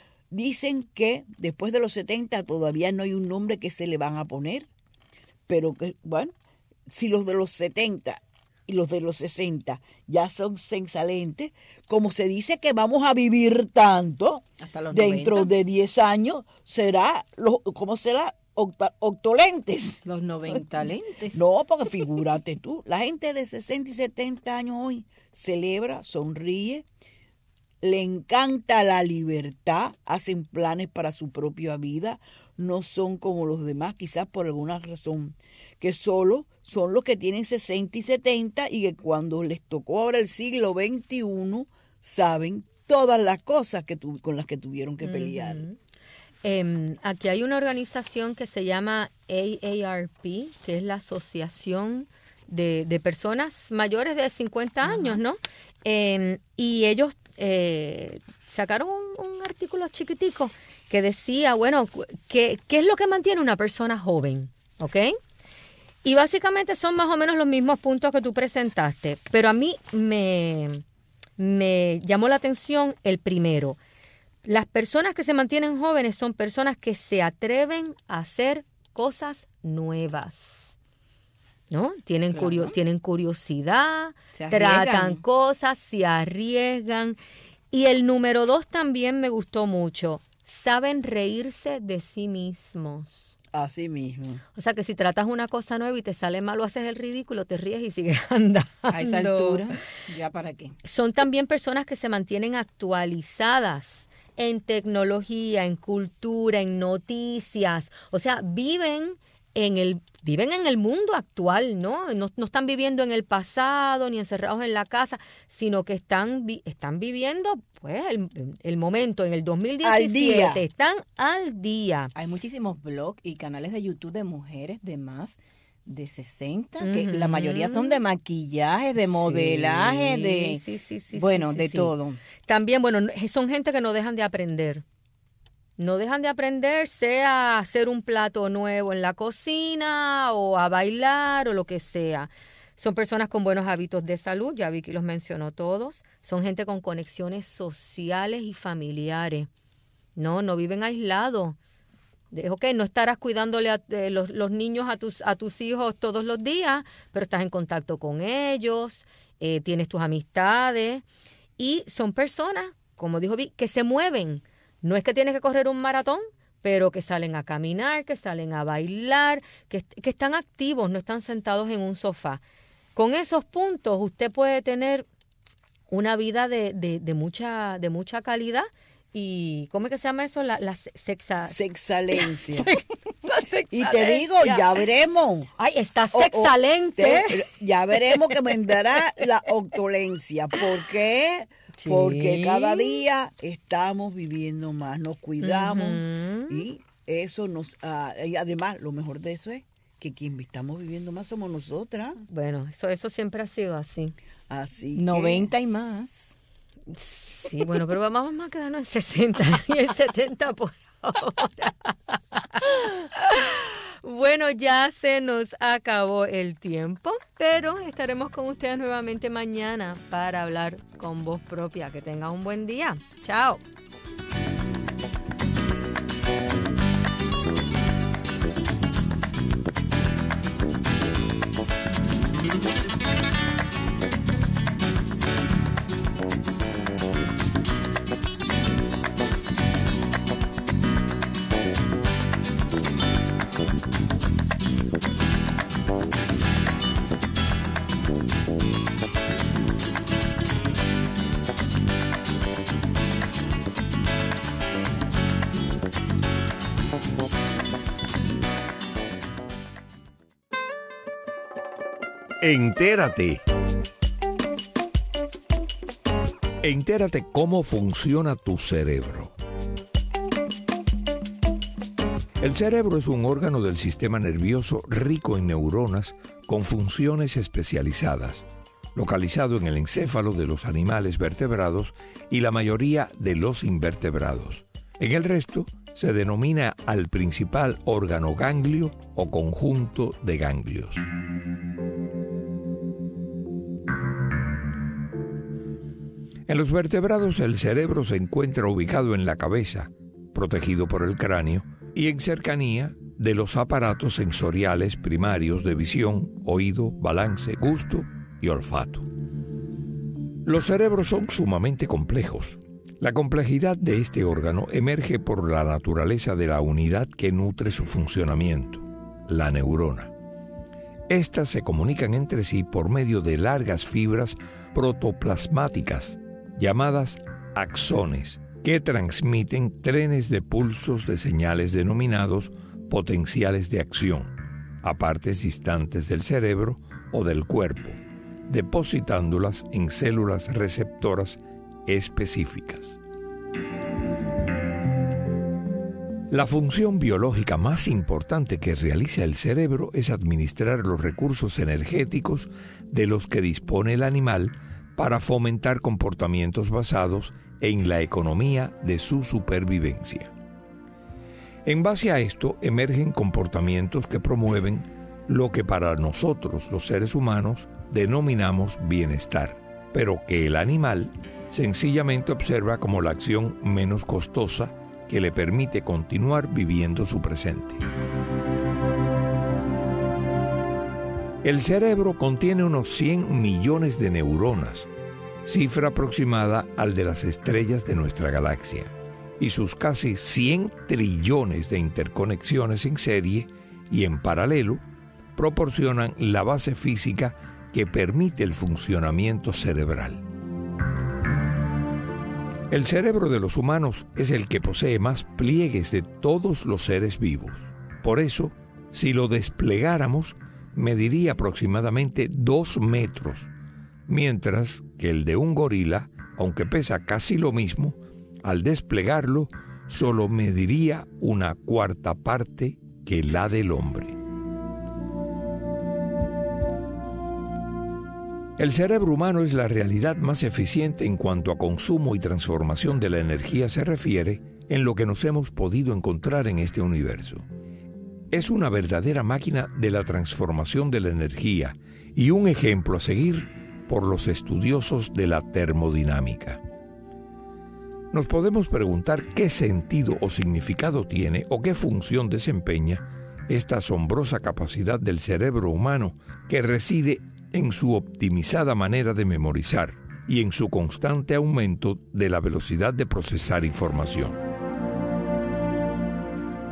Dicen que después de los 70 todavía no hay un nombre que se le van a poner, pero que, bueno, si los de los 70 y los de los 60 ya son excelentes, como se dice que vamos a vivir tanto, hasta los dentro 90. de 10 años será, ¿cómo será? Octolentes. Los 90 lentes. No, porque figúrate tú, la gente de 60 y 70 años hoy celebra, sonríe, le encanta la libertad, hacen planes para su propia vida, no son como los demás, quizás por alguna razón, que solo son los que tienen 60 y 70 y que cuando les tocó ahora el siglo XXI saben todas las cosas con las que tuvieron que pelear. Aquí hay una organización que se llama AARP, que es la Asociación de Personas Mayores de 50 años, ¿no? Y ellos sacaron un artículo chiquitico que decía, bueno, ¿qué es lo que mantiene una persona joven? ¿Ok? Y básicamente son más o menos los mismos puntos que tú presentaste, pero a mí me llamó la atención el primero. Las personas que se mantienen jóvenes son personas que se atreven a hacer cosas nuevas, ¿no? Tienen curiosidad, tratan cosas, se arriesgan. Y el número 2 también me gustó mucho. Saben reírse de sí mismos. Así mismo. O sea que si tratas una cosa nueva y te sale mal o haces el ridículo, te ríes y sigues andando. A esa altura, ¿ya para qué? Son también personas que se mantienen actualizadas en tecnología, en cultura, en noticias. O sea, viven en el mundo actual, ¿no? No están viviendo en el pasado ni encerrados en la casa, sino que están viviendo pues el momento en el 2017. Al día. Están al día. Hay muchísimos blogs y canales de YouTube de mujeres de más de 60, que la mayoría son de maquillaje, de modelaje, de todo. También, bueno, son gente que no dejan de aprender. No dejan de aprender, sea hacer un plato nuevo en la cocina o a bailar o lo que sea. Son personas con buenos hábitos de salud, ya Vicky los mencionó todos. Son gente con conexiones sociales y familiares. No viven aislados. Ok, no estarás cuidándole a los niños a tus hijos todos los días, pero estás en contacto con ellos, tienes tus amistades y son personas, como dijo Vicky, que se mueven. No es que tienes que correr un maratón, pero que salen a caminar, que salen a bailar, que están activos, no están sentados en un sofá. Con esos puntos usted puede tener una vida de mucha calidad. Y ¿cómo es que se llama eso? Sexalencia. Y te digo, ya veremos. Ay, está sexalente. Ya veremos que vendrá la octolencia. ¿Por qué? Sí. Porque cada día estamos viviendo más, nos cuidamos y eso nos... y además, lo mejor de eso es que quien estamos viviendo más somos nosotras. Bueno, eso siempre ha sido así. Así 90 y más. Sí, bueno, pero vamos a quedarnos en 60 y en 70 por ahora. Bueno, ya se nos acabó el tiempo, pero estaremos con ustedes nuevamente mañana para hablar con voz propia. Que tengan un buen día. Chao. Entérate. Entérate cómo funciona tu cerebro. El cerebro es un órgano del sistema nervioso rico en neuronas con funciones especializadas, localizado en el encéfalo de los animales vertebrados y la mayoría de los invertebrados. En el resto se denomina al principal órgano ganglio o conjunto de ganglios. En los vertebrados el cerebro se encuentra ubicado en la cabeza, protegido por el cráneo, y en cercanía de los aparatos sensoriales primarios de visión, oído, balance, gusto y olfato. Los cerebros son sumamente complejos. La complejidad de este órgano emerge por la naturaleza de la unidad que nutre su funcionamiento, la neurona. Estas se comunican entre sí por medio de largas fibras protoplasmáticas, llamadas axones, que transmiten trenes de pulsos de señales denominados potenciales de acción a partes distantes del cerebro o del cuerpo, depositándolas en células receptoras específicas. La función biológica más importante que realiza el cerebro es administrar los recursos energéticos de los que dispone el animal para fomentar comportamientos basados en la economía de su supervivencia. En base a esto emergen comportamientos que promueven lo que para nosotros, los seres humanos, denominamos bienestar, pero que el animal sencillamente observa como la acción menos costosa que le permite continuar viviendo su presente. El cerebro contiene unos 100 millones de neuronas, cifra aproximada al de las estrellas de nuestra galaxia, y sus casi 100 trillones de interconexiones en serie y en paralelo proporcionan la base física que permite el funcionamiento cerebral. El cerebro de los humanos es el que posee más pliegues de todos los seres vivos. Por eso, si lo desplegáramos, mediría aproximadamente 2 metros, mientras que el de un gorila, aunque pesa casi lo mismo, al desplegarlo solo mediría 1/4 parte que la del hombre. El cerebro humano es la realidad más eficiente en cuanto a consumo y transformación de la energía se refiere en lo que nos hemos podido encontrar en este universo. Es una verdadera máquina de la transformación de la energía y un ejemplo a seguir por los estudiosos de la termodinámica. Nos podemos preguntar qué sentido o significado tiene o qué función desempeña esta asombrosa capacidad del cerebro humano que reside en su optimizada manera de memorizar y en su constante aumento de la velocidad de procesar información.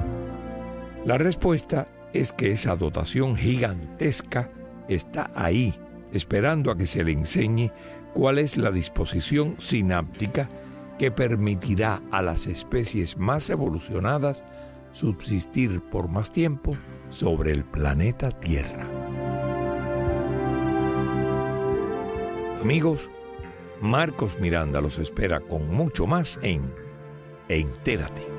La respuesta es que esa dotación gigantesca está ahí, esperando a que se le enseñe cuál es la disposición sináptica que permitirá a las especies más evolucionadas subsistir por más tiempo sobre el planeta Tierra. Amigos, Marcos Miranda los espera con mucho más en Entérate.